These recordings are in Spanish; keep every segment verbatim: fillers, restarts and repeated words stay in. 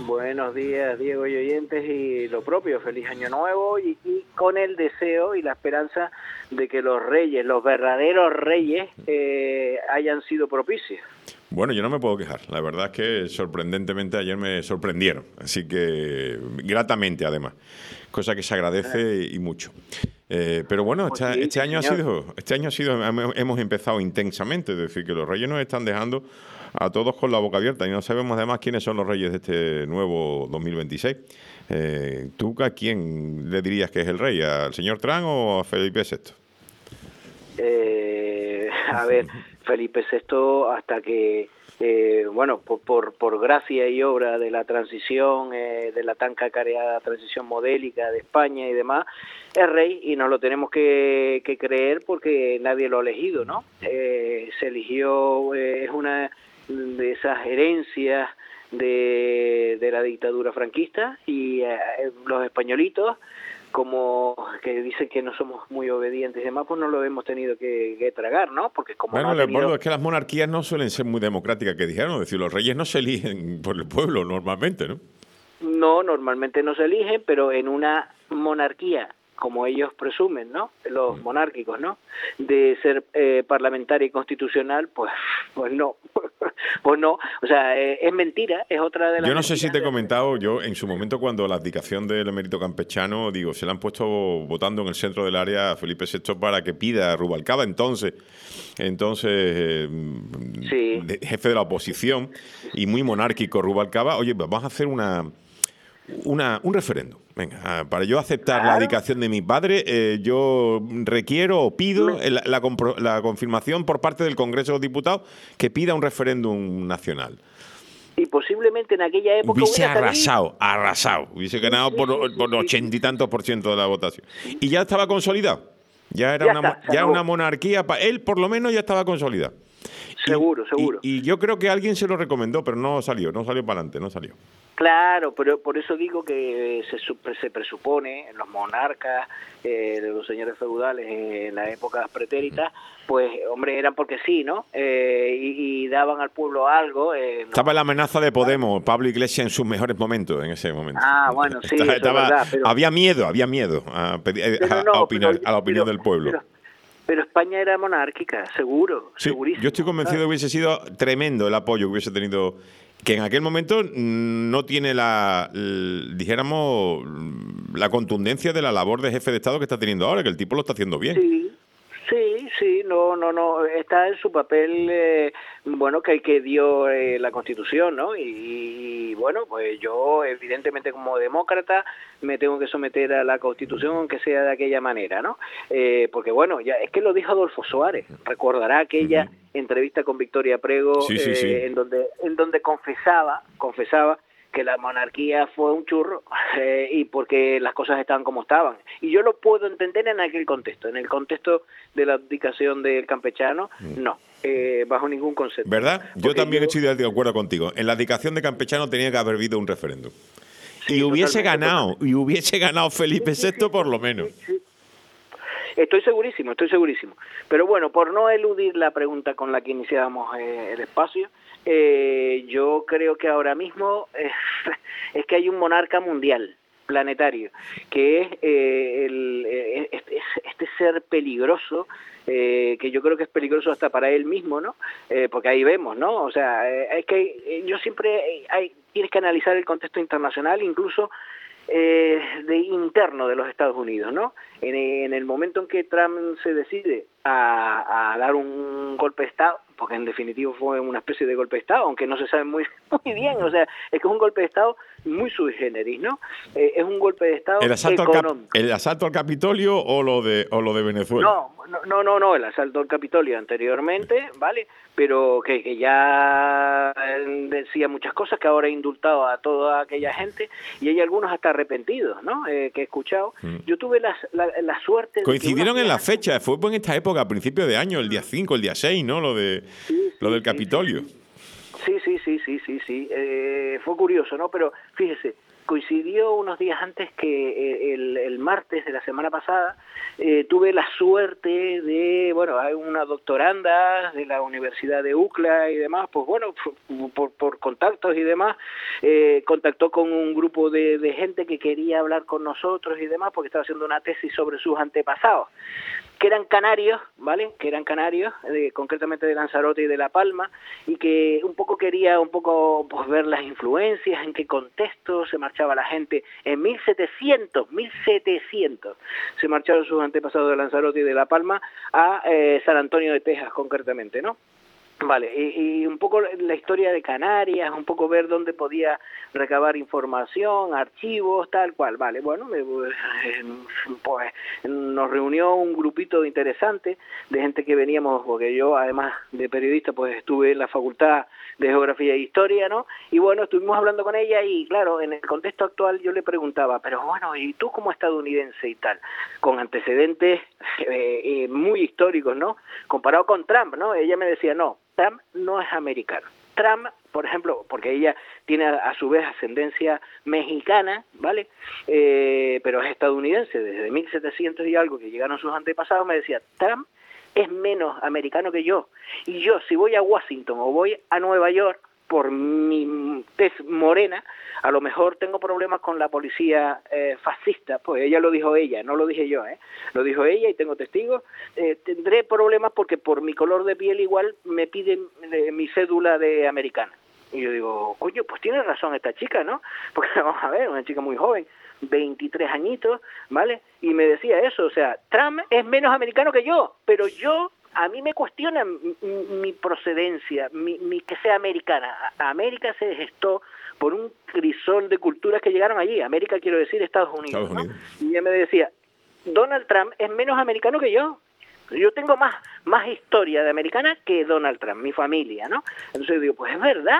Buenos días, Diego y oyentes, y lo propio, feliz año nuevo, y, y con el deseo y la esperanza de que los reyes, los verdaderos reyes, eh, hayan sido propicios. Bueno, yo no me puedo quejar. La verdad es que sorprendentemente ayer me sorprendieron, así que gratamente además, cosa que se agradece y mucho. Eh, pero bueno, Pues este, sí, este sí, año ha señor. sido, este año ha sido, hemos empezado intensamente, es decir, que los reyes nos están dejando a todos con la boca abierta y no sabemos además quiénes son los reyes de este nuevo dos mil veintiséis. Eh, ¿Tú a quién le dirías que es el rey? ¿Al señor Trump o a Felipe sexto? Eh, a ver, Felipe sexto, hasta que, eh, bueno, por, por, por gracia y obra de la transición, eh, de la tan cacareada transición modélica de España y demás, es rey y nos lo tenemos que, que creer porque nadie lo ha elegido, ¿no? Eh, se eligió, eh, es una de esas herencias de, de la dictadura franquista y eh, los españolitos, como que dicen que no somos muy obedientes y demás, pues no lo hemos tenido que, que tragar, ¿no? Porque como Bueno, no ha tenido... Leopoldo, es que las monarquías no suelen ser muy democráticas, que dijeron, es decir, los reyes no se eligen por el pueblo normalmente, ¿no? No, normalmente no se eligen, pero en una monarquía, como ellos presumen, ¿no? Los monárquicos, ¿no? De ser eh, parlamentaria y constitucional, pues, pues no, pues no. O sea, eh, es mentira, es otra de las. Yo no sé si te he mentiras de- comentado, yo en su momento cuando la abdicación del emérito campechano, digo, se le han puesto votando en el centro del área a Felipe sexto para que pida a Rubalcaba, entonces, entonces eh, Sí. de- jefe de la oposición y muy monárquico Rubalcaba, oye, vamos a hacer una... Una, un referéndum. Venga, ah, para yo aceptar la Claro. abdicación de mi padre, eh, yo requiero o pido Me- la, la compro- la confirmación por parte del Congreso de los Diputados que pida un referéndum nacional. Y posiblemente en aquella época Hubiese hubiera salido- arrasado, arrasado. Hubiese ganado sí, por, sí, sí, por sí, ochenta y sí. tantos por ciento de la votación. Y ya estaba consolidado. Ya era Ya una, está, mo- se ya acabó. una monarquía. Pa, él, por lo menos, ya estaba consolidado. Y- Seguro, y- seguro. Y, yo creo que alguien se lo recomendó, pero no salió, no salió para adelante, no salió. Claro, pero por eso digo que se, sup- se presupone en los monarcas, eh, de los señores feudales en las épocas pretéritas, pues, hombre, eran porque sí, ¿no? Eh, y, y daban al pueblo algo. Eh, no. Estaba la amenaza de Podemos, Pablo Iglesias en sus mejores momentos, en ese momento. Ah, bueno, sí, Estaba- eso es estaba- verdad, pero... había miedo, había miedo a, pedir- pero a- no, a opinar, pero- a la opinión pero- del pueblo. Pero, pero España era monárquica, seguro, Sí, segurísimo. yo estoy convencido de que hubiese sido tremendo el apoyo que hubiese tenido, que en aquel momento mm, no tiene la, l- dijéramos, la contundencia de la labor de jefe de Estado que está teniendo ahora, que el tipo lo está haciendo bien. Sí, sí, sí, no, no, no, está en su papel, eh, bueno, que, que dio eh, la Constitución, ¿no? Y, y, bueno, pues yo, evidentemente, como demócrata, me tengo que someter a la Constitución, aunque sea de aquella manera, ¿no? Eh, porque, bueno, ya es que lo dijo Adolfo Suárez, recordará aquella Ujú. entrevista con Victoria Prego, Sí, sí, eh, sí. en donde, en donde confesaba, confesaba que la monarquía fue un churro eh, y porque las cosas estaban como estaban. Y yo lo puedo entender en aquel contexto. En el contexto de la abdicación del campechano, no, eh, bajo ningún concepto. ¿Verdad? Yo Porque también yo- estoy de acuerdo contigo. En la abdicación de Campechano tenía que haber habido un referéndum. Sí, y hubiese totalmente, ganado, totalmente. y hubiese ganado Felipe Sí, sí, sexto sí, por lo sí, menos. sí, sí. Estoy segurísimo, estoy segurísimo. Pero bueno, por no eludir la pregunta con la que iniciábamos eh, el espacio, eh, yo creo que ahora mismo eh, es que hay un monarca mundial, planetario, que es eh, el, eh, este, este ser peligroso, eh, que yo creo que es peligroso hasta para él mismo, ¿no? Eh, porque ahí vemos, ¿no? O sea, eh, es que eh, yo siempre eh, hay, tienes que analizar el contexto internacional, incluso eh, de interno de los Estados Unidos, ¿no? En, en el momento en que Trump se decide a, a dar un golpe de Estado, porque en definitivo fue una especie de golpe de Estado, aunque no se sabe muy, muy bien, o sea, es que es un golpe de Estado muy sui generis, ¿no? Eh, es un golpe de Estado ¿El asalto, al Cap- económico. ¿El asalto al Capitolio o lo de, o lo de Venezuela? No, no, no, no, el asalto al Capitolio anteriormente, ¿vale? Pero que, que ya decía muchas cosas, que ahora ha indultado a toda aquella gente, y hay algunos hasta arrepentidos, ¿no? Eh, que he escuchado. Mm. Yo tuve la, la, la suerte... de que Coincidieron unos en la días fecha, fue en esta época, a principio de año, el día cinco, el día seis, ¿no? Lo de Sí, sí, lo del sí, Capitolio. Sí, sí, sí, sí, sí, sí. Eh, fue curioso, ¿no? Pero fíjese, coincidió unos días antes que el, el martes de la semana pasada eh, tuve la suerte de, bueno, hay una doctoranda de la Universidad de U C L A y demás, pues bueno, por, por contactos y demás, eh, contactó con un grupo de, de gente que quería hablar con nosotros y demás, porque estaba haciendo una tesis sobre sus antepasados, que eran canarios, ¿vale? Que eran canarios, eh, concretamente de Lanzarote y de La Palma, y que un poco quería un poco pues, ver las influencias, en qué contexto se marchaba la gente. En mil setecientos se marcharon sus antepasados de Lanzarote y de La Palma a eh, San Antonio de Texas, concretamente, ¿no? Vale, y, y un poco la historia de Canarias, un poco ver dónde podía recabar información, archivos, tal cual, vale, bueno, me, pues nos reunió un grupito interesante de gente que veníamos, porque yo además de periodista pues estuve en la Facultad de Geografía e Historia, ¿no? Y bueno, estuvimos hablando con ella y claro, en el contexto actual yo le preguntaba, pero bueno, ¿y tú como estadounidense y tal? Con antecedentes eh, eh, muy históricos, ¿no? Comparado con Trump, ¿no? Ella me decía, no, Trump no es americano. Trump, por ejemplo, porque ella tiene a su vez ascendencia mexicana, ¿vale? Eh, pero es estadounidense, desde mil setecientos y algo que llegaron sus antepasados, me decía, Trump es menos americano que yo. Y yo, si voy a Washington o voy a Nueva York, por mi tez morena, a lo mejor tengo problemas con la policía eh, fascista, pues ella lo dijo ella, no lo dije yo, ¿eh? Lo dijo ella y tengo testigos, eh, tendré problemas porque por mi color de piel igual me piden eh, mi cédula de americana. Y yo digo, coño, pues tiene razón esta chica, ¿no? Porque vamos a ver, una chica muy joven, veintitrés añitos, ¿vale? Y me decía eso, o sea, Trump es menos americano que yo, pero yo... A mí me cuestiona mi, mi procedencia, mi, mi que sea americana. América se gestó por un crisol de culturas que llegaron allí. América, quiero decir, Estados Unidos. Estados Unidos. ¿No? Y ella me decía, Donald Trump es menos americano que yo. Yo tengo más, más historia de americana que Donald Trump, mi familia, ¿no? Entonces yo digo, pues es verdad.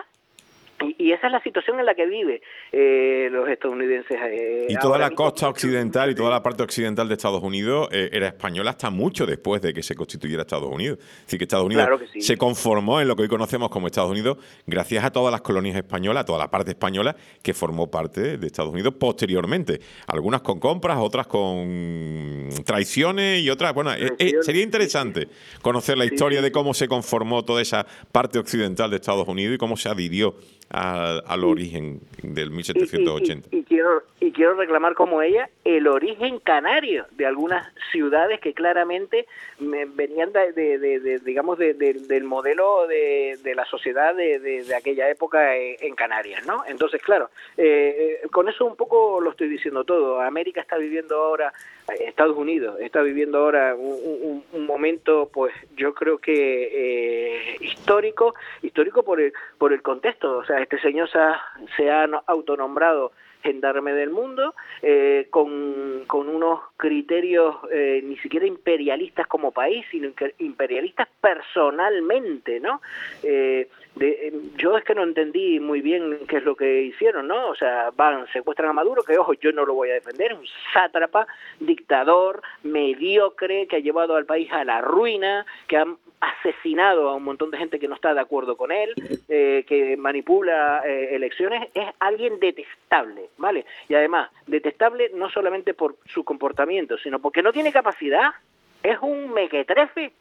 Y, y esa es la situación en la que vive eh, los estadounidenses. Eh, y toda la costa occidental y toda la parte occidental de Estados Unidos eh, era española hasta mucho después de que se constituyera Estados Unidos. Es decir, que Estados Unidos claro que sí. se conformó en lo que hoy conocemos como Estados Unidos gracias a todas las colonias españolas, a toda la parte española que formó parte de Estados Unidos posteriormente. Algunas con compras, otras con traiciones y otras... Bueno, eh, eh, sería interesante conocer la historia de cómo se conformó toda esa parte occidental de Estados Unidos y cómo se adhirió Al, al origen del mil setecientos ochenta. Y, y, y, quiero, y quiero reclamar como ella el origen canario de algunas ciudades que claramente me, venían de, de, de, de digamos, de, de, del modelo de, de la sociedad de, de, de aquella época en Canarias, ¿no? Entonces, claro, eh, con eso un poco lo estoy diciendo todo. América está viviendo ahora, Estados Unidos está viviendo ahora un, un, un momento, pues yo creo que eh, histórico, histórico por el, por el contexto. O sea, este señor se ha, se ha autonombrado gendarme del mundo, eh, con, con unos criterios eh, ni siquiera imperialistas como país, sino imperialistas personalmente, ¿no? Eh, de, yo es que no entendí muy bien qué es lo que hicieron, ¿no? O sea, van, secuestran a Maduro, que ojo, yo no lo voy a defender, un sátrapa, dictador, mediocre, que ha llevado al país a la ruina, que ha asesinado a un montón de gente que no está de acuerdo con él, eh, que manipula eh, elecciones, es alguien detestable, ¿vale? Y además, detestable no solamente por su comportamiento, sino porque no tiene capacidad, es un mequetrefe.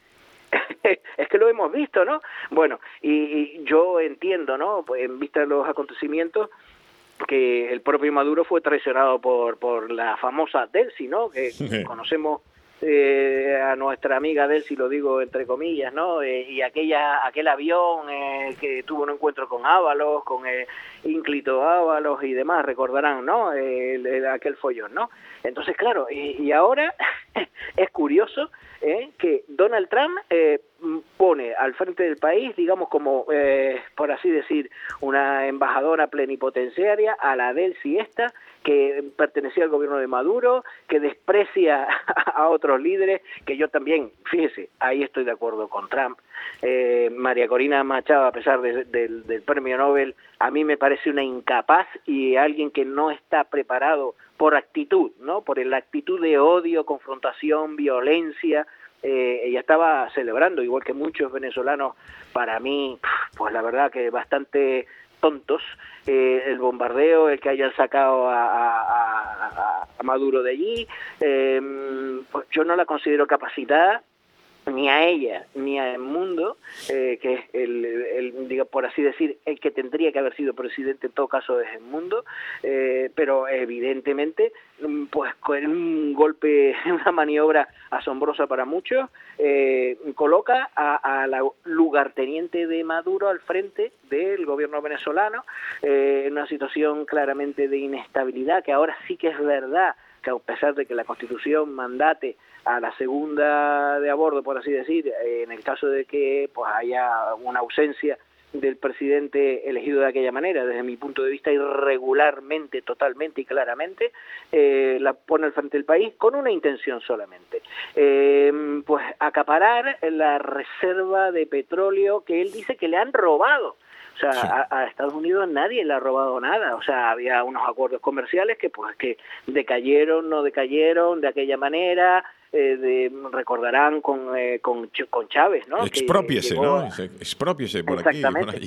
Es que lo hemos visto, ¿no? Bueno, y, y yo entiendo, ¿no? Pues en vista de los acontecimientos, que el propio Maduro fue traicionado por, por la famosa Delcy, ¿no? Que conocemos eh, a nuestra amiga Delcy, lo digo entre comillas, ¿no? Eh, y aquella aquel avión eh, que tuvo un encuentro con Ábalos, con eh, Ínclito Ábalos y demás, recordarán, ¿no? Eh, el, el, aquel follón, ¿no? Entonces, claro, y, y ahora es curioso eh, que Donald Trump eh, pone al frente del país, digamos, como, eh, por así decir, una embajadora plenipotenciaria a la Delcy esta, que pertenecía al gobierno de Maduro, que desprecia a otros líderes, que yo también, fíjese, ahí estoy de acuerdo con Trump. Eh, María Corina Machado, a pesar de, de, del premio Nobel, a mí me parece una incapaz y alguien que no está preparado por actitud, ¿no? Por la actitud de odio, confrontación, violencia. Eh, ella estaba celebrando, igual que muchos venezolanos, para mí, pues la verdad que bastante tontos, eh, el bombardeo, el que hayan sacado a, a, a, a Maduro de allí, eh, pues yo no la considero capacitada, ni a ella ni al mundo, eh, que es el, el, diga, por así decir, el que tendría que haber sido presidente en todo caso es el mundo, eh, pero evidentemente pues con un golpe, una maniobra asombrosa para muchos, eh, coloca a, a la lugarteniente de Maduro al frente del gobierno venezolano, eh, en una situación claramente de inestabilidad, que ahora sí que es verdad que a pesar de que la Constitución mandate a la segunda de a bordo, por así decir, en el caso de que pues haya una ausencia del presidente elegido de aquella manera, desde mi punto de vista irregularmente, totalmente y claramente, eh, la pone al frente del país con una intención solamente, eh, pues acaparar la reserva de petróleo que él dice que le han robado. O sea, sí. a, a Estados Unidos nadie le ha robado nada. O sea, había unos acuerdos comerciales que pues que decayeron, no decayeron de aquella manera. Eh, de, recordarán con, eh, con con Chávez, ¿no? Expropiese, ¿no? Expropiese por aquí, por allí.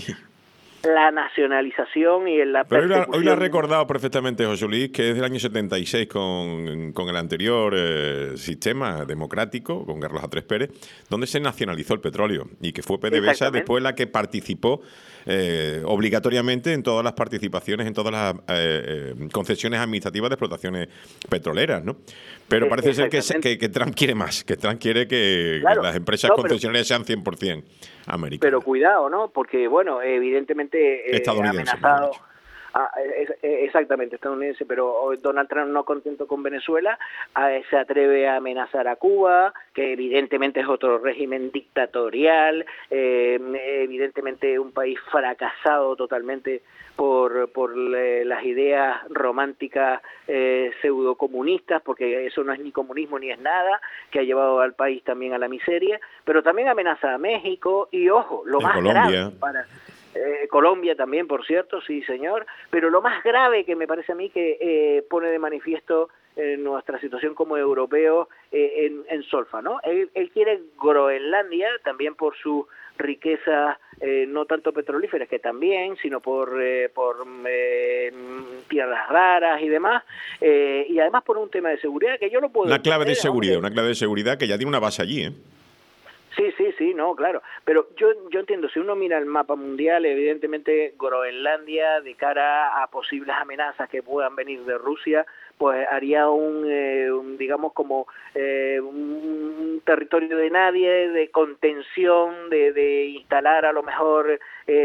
La nacionalización y la Pero hoy lo, hoy lo ha recordado perfectamente José Luis, que es del año setenta y seis con, con el anterior eh, sistema democrático, con Carlos A. Pérez, donde se nacionalizó el petróleo y que fue PDVSA después la que participó eh, obligatoriamente en todas las participaciones, en todas las eh, eh, concesiones administrativas de explotaciones petroleras, ¿no? Pero parece ser que, que, que Trump quiere más, que Trump quiere que, claro, que las empresas no, concesionarias sean cien por ciento americanas. Pero cuidado, ¿no? Porque, bueno, evidentemente eh, amenazado, ah, es, es, exactamente, estadounidense, pero Donald Trump, no contento con Venezuela, eh, se atreve a amenazar a Cuba, que evidentemente es otro régimen dictatorial, eh, evidentemente un país fracasado totalmente por por le, las ideas románticas eh, pseudocomunistas, porque eso no es ni comunismo ni es nada, que ha llevado al país también a la miseria, pero también amenaza a México y, ojo, lo más grave para... Eh, Colombia también, por cierto, sí señor, pero lo más grave que me parece a mí que eh, pone de manifiesto eh, nuestra situación como europeos eh, en, en solfa, ¿no? Él, él quiere Groenlandia también por su riqueza, eh, no tanto petrolíferas, que también, sino por eh, por eh, tierras raras y demás, eh, y además por un tema de seguridad que yo lo puedo una clave entender, de seguridad, ¿no? una clave de seguridad que ya tiene una base allí, ¿eh? Sí, sí, sí, no, claro. Pero yo yo entiendo, si uno mira el mapa mundial, evidentemente Groenlandia, de cara a posibles amenazas que puedan venir de Rusia, pues haría un, eh, un digamos, como eh, un territorio de nadie, de contención, de, de instalar a lo mejor,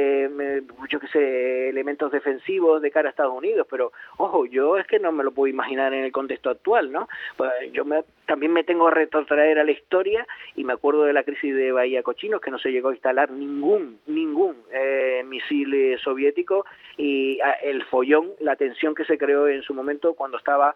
eh, yo qué sé, elementos defensivos de cara a Estados Unidos. Pero, ojo, yo es que no me lo puedo imaginar en el contexto actual, ¿no? Pues yo me, también me tengo que retrotraer a la historia y me acuerdo de la crisis de Bahía Cochinos, que no se llegó a instalar ningún, ningún eh, misil soviético, y ah, el follón, la tensión que se creó en su momento cuando estaba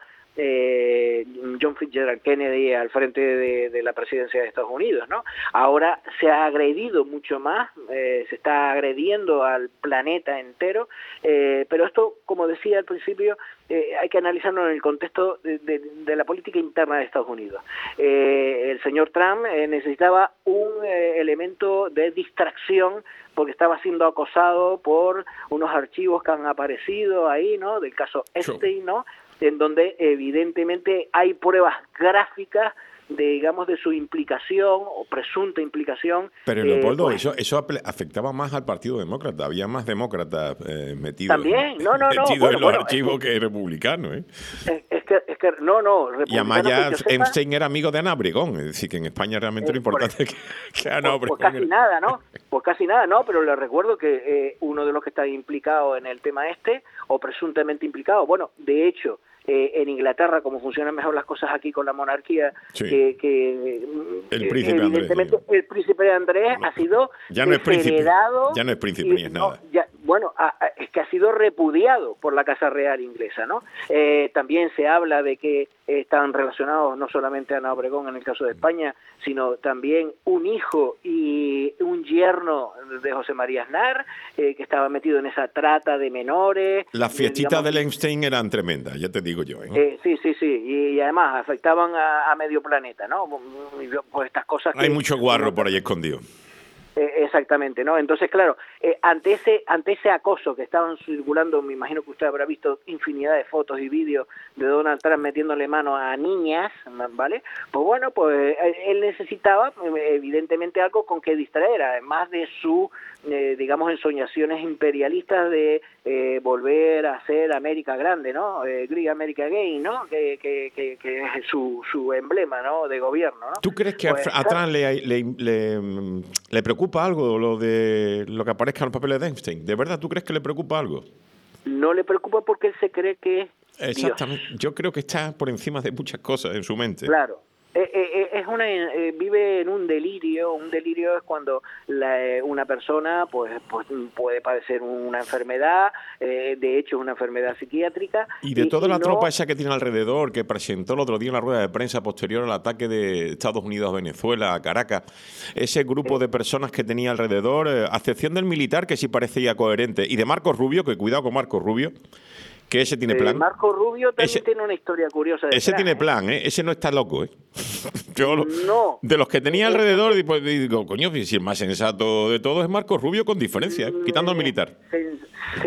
eh, John Fitzgerald Kennedy al frente de, de la presidencia de Estados Unidos, ¿no? Ahora se ha agredido mucho más, eh, se está agrediendo al planeta entero, eh, pero esto, como decía al principio, eh, hay que analizarlo en el contexto de, de, de la política interna de Estados Unidos. Eh, el señor Trump eh, necesitaba un eh, elemento de distracción porque estaba siendo acosado por unos archivos que han aparecido ahí, ¿no? Del caso Epstein, ¿no? En donde evidentemente hay pruebas gráficas de, digamos, de su implicación o presunta implicación. Pero Leopoldo, eh, pues, eso eso afectaba más al Partido Demócrata, había más demócratas eh, metidos, también, no, no, no, metidos bueno, en los bueno, archivos es que, que republicanos, ¿eh? Es, es que, es que, no, no, y además ya Epstein era amigo de Ana Obregón, es decir, que en España realmente eh, lo importante es que, que Ana pues, Obregón... Pues casi era... nada, ¿no? Pues casi nada, ¿no? Pero le recuerdo que eh, uno de los que está implicado en el tema este, o presuntamente implicado, bueno, de hecho, Eh, en Inglaterra, como funcionan mejor las cosas aquí con la monarquía, sí. que, que el príncipe evidentemente Andrés, el príncipe Andrés no, ha sido ya no es príncipe, heredado, ya no es príncipe y, ni es nada. No, ya, bueno, a, a, es que ha sido repudiado por la Casa Real inglesa, ¿no? Eh, también se habla de que eh, están relacionados no solamente Ana Obregón en el caso de España, sino también un hijo y un yerno de José María Aznar, eh, que estaba metido en esa trata de menores. Las fiestitas del Epstein eran tremendas, ya te digo yo, ¿eh? Eh, sí, sí, sí, y, y además afectaban a, a medio planeta, ¿no? Pues estas cosas que... Hay mucho guarro por ahí escondido. Eh, exactamente, ¿no? Entonces, claro, eh, ante ese ante ese acoso que estaban circulando, me imagino que usted habrá visto infinidad de fotos y vídeos de Donald Trump metiéndole mano a niñas, ¿vale? Pues bueno, pues él necesitaba evidentemente algo con que distraer, además de su, eh, digamos, ensoñaciones imperialistas de eh, volver a ser América grande, ¿no? Eh, Great America Again, ¿no? Que, que, que, que es su, su emblema, ¿no? De gobierno, ¿no? ¿Tú crees que pues, a, a Trump le, le, le, le preocupa algo lo de lo que aparezca en los papeles de Epstein? ¿De verdad tú crees que le preocupa algo? No le preocupa porque él se cree que es Exactamente. Dios. Yo creo que está por encima de muchas cosas en su mente. Claro. Eh, eh, es una eh, vive en un delirio. Un delirio es cuando la, eh, una persona pues pues puede padecer una enfermedad, eh, de hecho es una enfermedad psiquiátrica. Y de y, toda y la no... tropa esa que tiene alrededor, que presentó el otro día en la rueda de prensa posterior al ataque de Estados Unidos a Venezuela, a Caracas, ese grupo de personas que tenía alrededor, eh, a excepción del militar, que sí parecía coherente, y de Marcos Rubio, que cuidado con Marcos Rubio, que ese tiene plan. Eh, Marco Rubio también ese, tiene una historia curiosa detrás, ese tiene ¿eh? plan, ¿eh? Ese no está loco, ¿eh? Yo lo, no. De los que tenía alrededor, pues, digo, coño, si el más sensato de todos es Marcos Rubio, con diferencia, ¿eh? Quitando al militar. Sens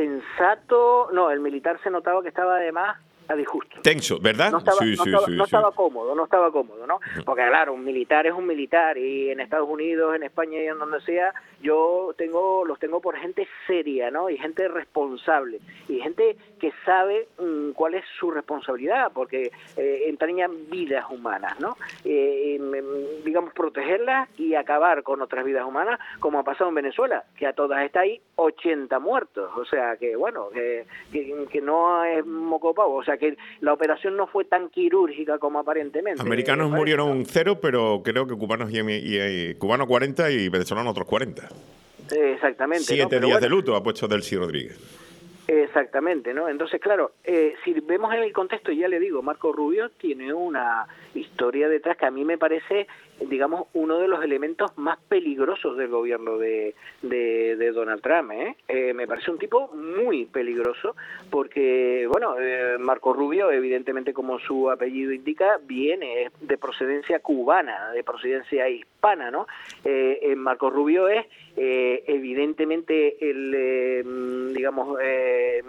sensato, no, el militar se notaba que estaba además a disgusto. Tenso, ¿verdad? No estaba, sí, no sí, estaba, sí, no sí. estaba cómodo, no estaba cómodo, ¿no? Porque claro, un militar es un militar y en Estados Unidos, en España y en donde sea, yo tengo los tengo por gente seria, ¿no? Y gente responsable y gente que sabe mmm, cuál es su responsabilidad, porque eh, entrañan vidas humanas, ¿no? Eh, eh, digamos, protegerlas y acabar con otras vidas humanas, como ha pasado en Venezuela, que a todas está ahí ochenta muertos, o sea que, bueno, que, que, que no es moco pavo, o sea que la operación no fue tan quirúrgica como aparentemente. Americanos eh, murieron cero, pero creo que cubanos y, y, y cubanos cuarenta y venezolanos otros cuarenta. Eh, exactamente. Siete ¿no? días bueno, de luto ha puesto Delcy Rodríguez. Exactamente, ¿no? Entonces, claro, eh, si vemos en el contexto, ya le digo, Marco Rubio tiene una historia detrás que a mí me parece, digamos, uno de los elementos más peligrosos del gobierno de, de, de Donald Trump, ¿eh? Eh, me parece un tipo muy peligroso porque, bueno, eh, Marco Rubio, evidentemente, como su apellido indica, viene de procedencia cubana, de procedencia hispana, ¿no? Eh, eh, Marco Rubio es, eh, evidentemente, el, eh, digamos, eh, Eh,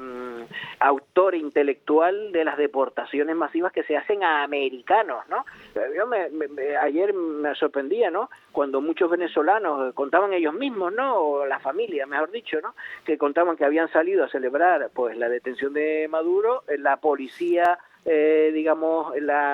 autor intelectual de las deportaciones masivas que se hacen a americanos, ¿no? Yo me, me, ayer me sorprendía, ¿no? Cuando muchos venezolanos contaban ellos mismos, ¿no? O la familia, mejor dicho, ¿no? Que contaban que habían salido a celebrar, pues, la detención de Maduro, la policía Eh, digamos,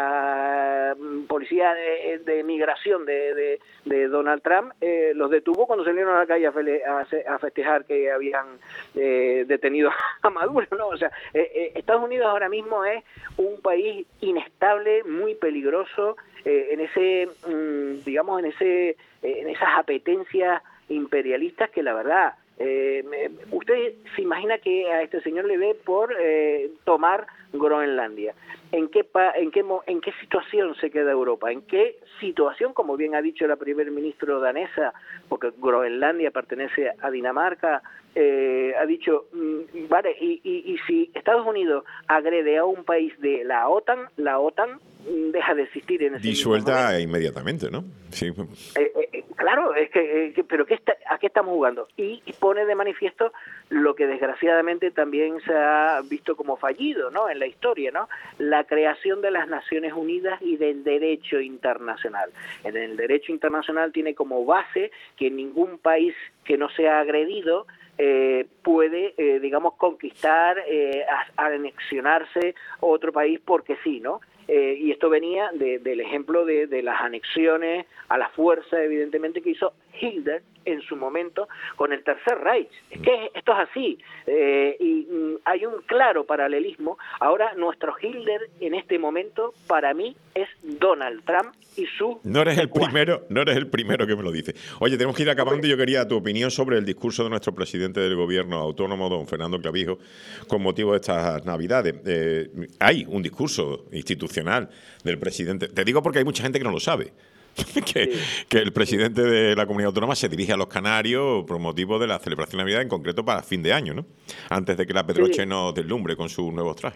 la policía de, de migración de, de, de Donald Trump eh, los detuvo cuando salieron a la calle a, fele, a, a festejar que habían eh, detenido a Maduro, ¿no? O sea, eh, eh, Estados Unidos ahora mismo es un país inestable, muy peligroso, eh, en ese, mmm, digamos, en ese, eh, en esas apetencias imperialistas que la verdad, Eh, usted se imagina que a este señor le dé por eh, tomar Groenlandia. ¿En qué, pa, en, qué, ¿En qué situación se queda Europa? ¿En qué situación, como bien ha dicho la primer ministro danesa, porque Groenlandia pertenece a Dinamarca, eh, ha dicho, mmm, vale, y, y, y si Estados Unidos agrede a un país de la OTAN, la OTAN deja de existir en ese Disuelta inmediatamente, ¿no? Sí. Eh, eh, claro, es que, eh, que pero ¿qué está, ¿a qué estamos jugando? Y, y pone de manifiesto lo que desgraciadamente también se ha visto como fallido, ¿no? En la historia, ¿no? La creación de las Naciones Unidas y del derecho internacional. En el derecho internacional tiene como base que ningún país que no sea agredido Eh, puede, eh, digamos, conquistar, eh, anexionarse otro país porque sí, ¿no? Eh, y esto venía de, del ejemplo de, de las anexiones a la fuerza, evidentemente, que hizo Hitler en su momento con el Tercer Reich. Es que esto es así, eh, y mm, hay un claro paralelismo. Ahora nuestro Hitler en este momento, para mí, es Donald Trump y su... No eres el primero, no eres el primero que me lo dice. Oye, tenemos que ir acabando y yo quería tu opinión sobre el discurso de nuestro presidente del gobierno autónomo, don Fernando Clavijo, con motivo de estas Navidades. Eh, hay un discurso institucional del presidente. Te digo porque hay mucha gente que no lo sabe. que, sí. que el presidente de la comunidad autónoma se dirige a los canarios por motivo de la celebración de Navidad, en concreto para fin de año, ¿no? Antes de que la Pedroche sí. nos deslumbre con sus nuevos trajes.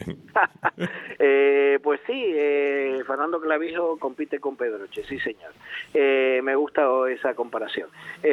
eh, pues sí, eh, Fernando Clavijo compite con Pedroche, sí señor. Eh, me gusta esa comparación.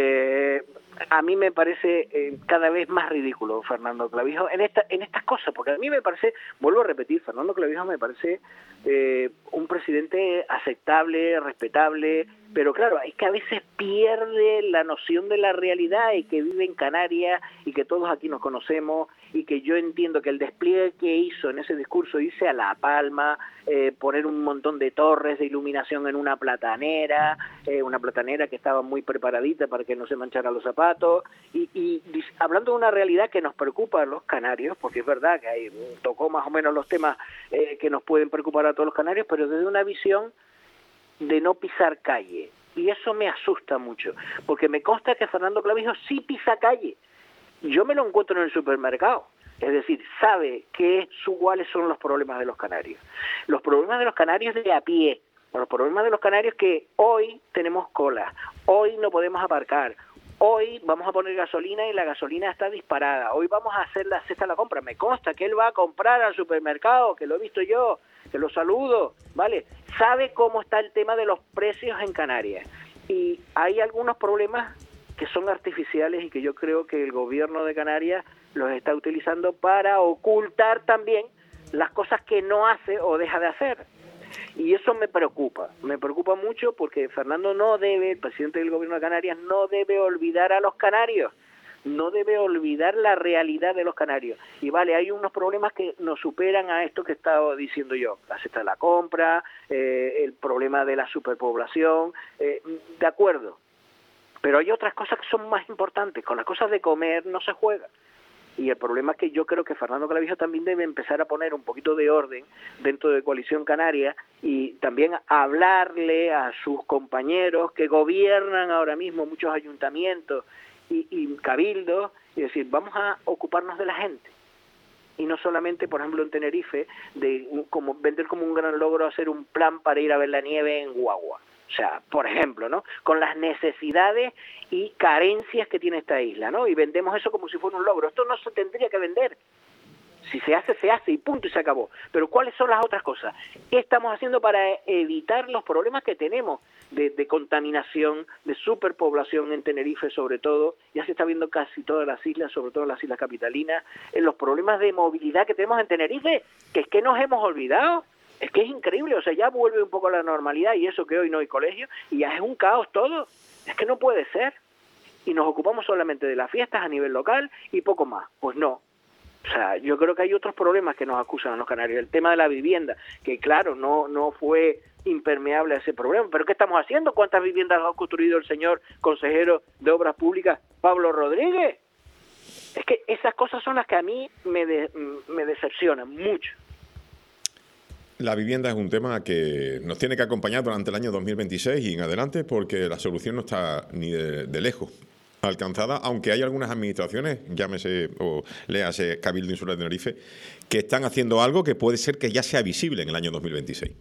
Eh, a mí me parece eh, cada vez más ridículo Fernando Clavijo en esta en estas cosas, porque a mí me parece, vuelvo a repetir, Fernando Clavijo me parece eh, un presidente aceptable, respetable, pero claro, es que a veces pierde la noción de la realidad y que vive en Canarias y que todos aquí nos conocemos y que yo entiendo que el despliegue que hizo en ese discurso, irse a La Palma, eh, poner un montón de torres de iluminación en una platanera, eh, una platanera que estaba muy preparadita para que no se manchara los zapatos, y, y hablando de una realidad que nos preocupa a los canarios, porque es verdad que ahí tocó más o menos los temas eh, que nos pueden preocupar a todos los canarios, pero desde una visión de no pisar calle, y eso me asusta mucho, porque me consta que Fernando Clavijo sí pisa calle. Yo me lo encuentro en el supermercado, es decir, sabe qué su, cuáles son los problemas de los canarios. Los problemas de los canarios de a pie, los problemas de los canarios que hoy tenemos cola, hoy no podemos aparcar, hoy vamos a poner gasolina y la gasolina está disparada, hoy vamos a hacer la cesta de la compra. Me consta que él va a comprar al supermercado, que lo he visto yo, que lo saludo, ¿vale? Sabe cómo está el tema de los precios en Canarias. Y hay algunos problemas que son artificiales y que yo creo que el gobierno de Canarias los está utilizando para ocultar también las cosas que no hace o deja de hacer. Y eso me preocupa, me preocupa mucho porque Fernando no debe, el presidente del gobierno de Canarias, no debe olvidar a los canarios, no debe olvidar la realidad de los canarios. Y vale, hay unos problemas que nos superan a esto que he estado diciendo yo, la cesta de la compra, eh, el problema de la superpoblación, eh, de acuerdo. Pero hay otras cosas que son más importantes. Con las cosas de comer no se juega. Y el problema es que yo creo que Fernando Clavijo también debe empezar a poner un poquito de orden dentro de Coalición Canaria y también hablarle a sus compañeros que gobiernan ahora mismo muchos ayuntamientos y, y cabildos y decir, vamos a ocuparnos de la gente. Y no solamente, por ejemplo, en Tenerife, de como vender como un gran logro hacer un plan para ir a ver la nieve en Guagua. O sea, por ejemplo, ¿no? Con las necesidades y carencias que tiene esta isla, ¿no? Y vendemos eso como si fuera un logro. Esto no se tendría que vender. Si se hace, se hace y punto y se acabó. Pero ¿cuáles son las otras cosas? ¿Qué estamos haciendo para evitar los problemas que tenemos de, de contaminación, de superpoblación en Tenerife sobre todo? Ya se está viendo casi todas las islas, sobre todo las islas capitalinas, en los problemas de movilidad que tenemos en Tenerife, que es que nos hemos olvidado. Es que es increíble, o sea, ya vuelve un poco a la normalidad y eso que hoy no hay colegio y ya es un caos todo. Es que no puede ser. Y nos ocupamos solamente de las fiestas a nivel local y poco más. Pues no. O sea, yo creo que hay otros problemas que nos acusan a los canarios. El tema de la vivienda, que claro, no no fue impermeable a ese problema. ¿Pero qué estamos haciendo? ¿Cuántas viviendas ha construido el señor consejero de Obras Públicas, Pablo Rodríguez? Es que esas cosas son las que a mí me, de, me decepcionan mucho. La vivienda es un tema que nos tiene que acompañar durante el año dos mil veintiséis y en adelante porque la solución no está ni de, de lejos alcanzada, aunque hay algunas administraciones, llámese o léase Cabildo Insular de Tenerife, que están haciendo algo que puede ser que ya sea visible en el año dos mil veintiséis.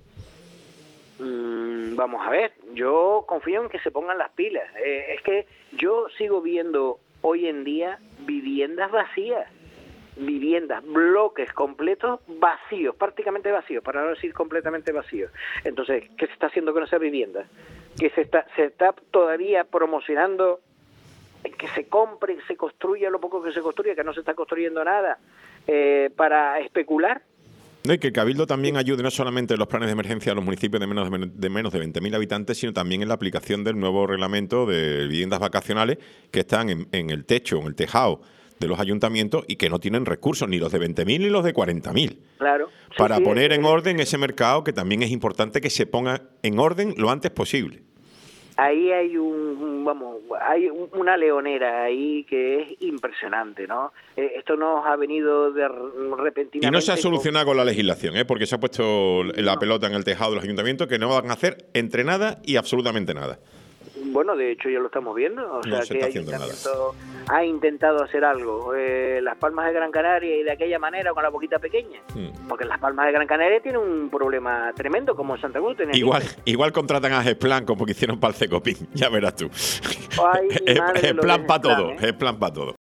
Mm, vamos a ver, yo confío en que se pongan las pilas. Eh, es que yo sigo viendo hoy en día viviendas vacías. Viviendas, bloques completos vacíos, prácticamente vacíos, para no decir completamente vacíos. Entonces, ¿qué se está haciendo con esas viviendas? Que se está, se está todavía promocionando que se compre, que se construya lo poco que se construye, que no se está construyendo nada, eh, para especular. No, y que el Cabildo también ayude no solamente en los planes de emergencia a los municipios de menos de, de menos de veinte mil habitantes, sino también en la aplicación del nuevo reglamento de viviendas vacacionales que están en, en el techo, en el tejado de los ayuntamientos y que no tienen recursos, ni los de veinte mil ni los de cuarenta mil. Claro. Para sí, sí, poner es, en orden ese mercado que también es importante que se ponga en orden lo antes posible. Ahí hay un, vamos, hay una leonera ahí que es impresionante, ¿no? Eh, esto nos ha venido de repentinamente. Y no se ha solucionado con, con la legislación, ¿eh? Porque se ha puesto la no. pelota en el tejado de los ayuntamientos que no van a hacer entre nada y absolutamente nada. Bueno, de hecho ya lo estamos viendo, o sea no se que está el haciendo ayuntamiento nada. Ha intentado hacer algo, eh, Las Palmas de Gran Canaria y de aquella manera con la boquita pequeña, hmm. porque Las Palmas de Gran Canaria tiene un problema tremendo como Santa Cruz. Igual, igual contratan a Gesplan como que hicieron para el Cecopín, ya verás tú. Ay, es, es plan para todo, ¿eh? Es plan para todo.